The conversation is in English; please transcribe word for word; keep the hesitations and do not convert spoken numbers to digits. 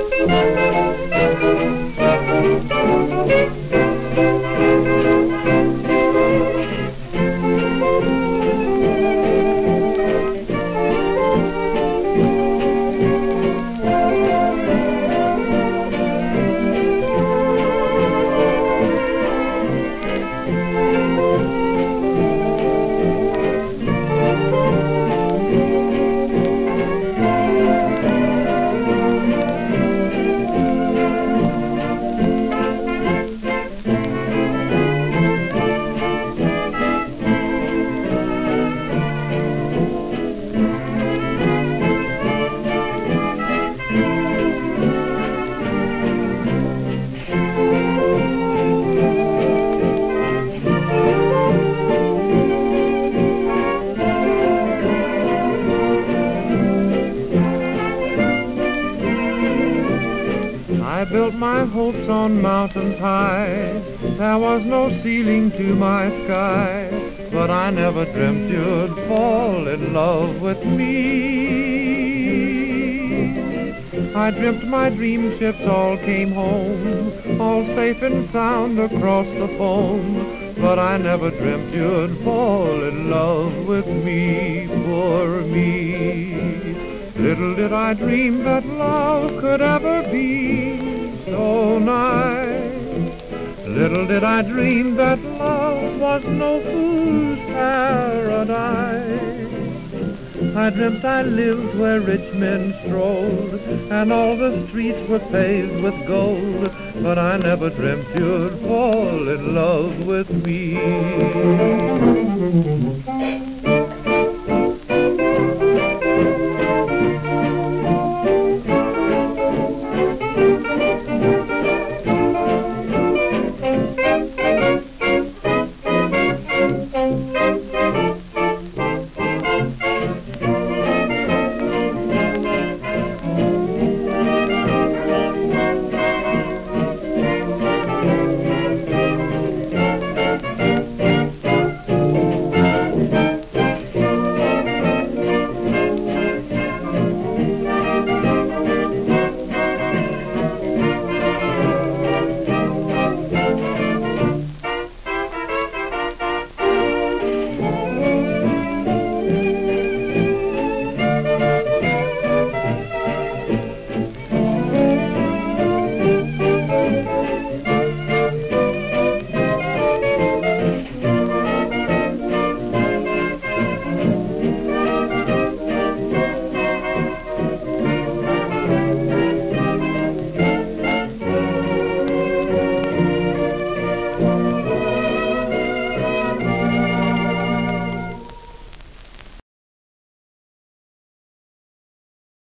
I built my hopes on mountains high, there was no ceiling to my sky, but I never dreamt you'd fall in love with me. I dreamt my dream ships all came home, all safe and sound across the foam, but I never dreamt you'd fall in love with me, poor me. Little did I dream that love could ever be so nice. Little did I dream that love was no fool's paradise. I dreamt I lived where rich men strolled, and all the streets were paved with gold, but I never dreamt you'd fall in love with me.